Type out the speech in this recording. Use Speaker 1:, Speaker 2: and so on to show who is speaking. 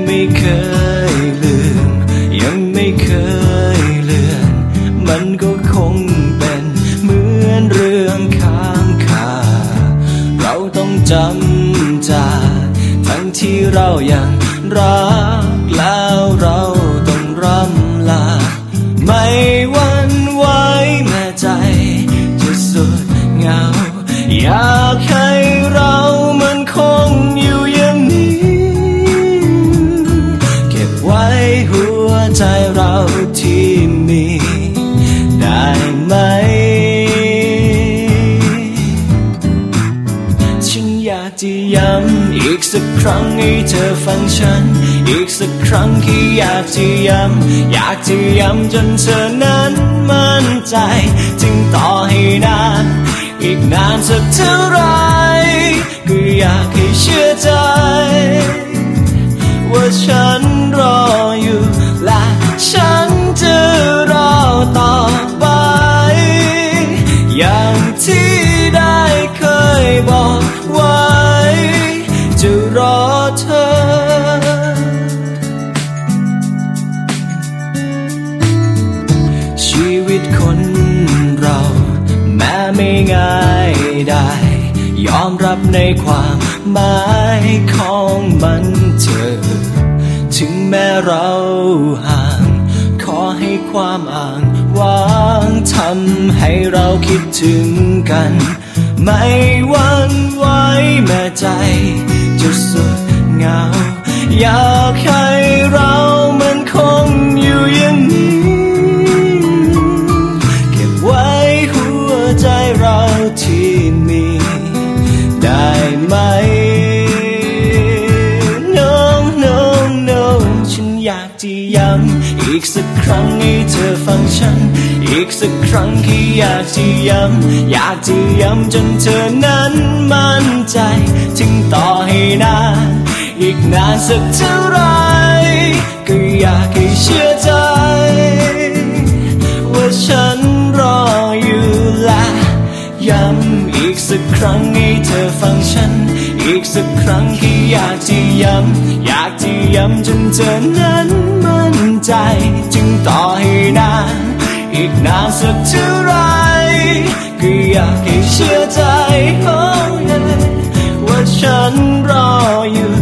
Speaker 1: ไม่เคยลืมยังไม่เคยเลือนมันก็คงเป็นเหมือนเรื่องค้างคาเราต้องจำจากทั้งที่เรายังรักแล้วเราต้องร่ำลาไม่หวั่นไหวแม้ใจจะสุดเหงาอยากให้เรามันคงอยู่อย่างนี้เก็บไว้หัวใจเราที่มีได้ไหมฉันอยากจะย้ำอีกสักครั้งให้เธอฟังฉันอีกสักครั้งที่อยากจะย้ำอยากจะย้ำจนเธอนั้นมั่นใจจึงต่อให้นานอีกนานสักเท่าไรก็อยากให้เชื่อใจว่าฉันรออยู่และฉันจะรอต่อไปอย่างที่ได้เคยบอกไว้จะรอเธอชีวิตคนเราแม้ไม่ง่ายได้ยอมรับในความหมายของมันเธอถึงแม้เราห่างขอให้ความอ่างว้างทำให้เราคิดถึงกันไม่หวั่นไหวแม้ใจจะสุดเหงาอยากให้เรามันคงอยู่อย่างนี้เก็บไว้หัวใจเราที่มีได้ไหม No No No ฉันอยากจะย้ำอีกสักครั้งให้เธอฟังฉันอีกสักครั้งที่อยากจะย้ำอยากจะย้ำจนเธอนั้นมั่นใจถึงต่อให้นานอีกนานสักเท่าไรก็อยากให้เชื่อใจว่าฉันรออยู่และย้ำอีกสักครั้งให้เธอฟังฉันอีกสักครั้งที่อยากจะย้ำอยากจะย้ำจนเธอนั้นมั่นใจจึงต่อให้นานอีกนานสักเท่าไรก็อยากให้เชื่อใจว่าฉันรออยู่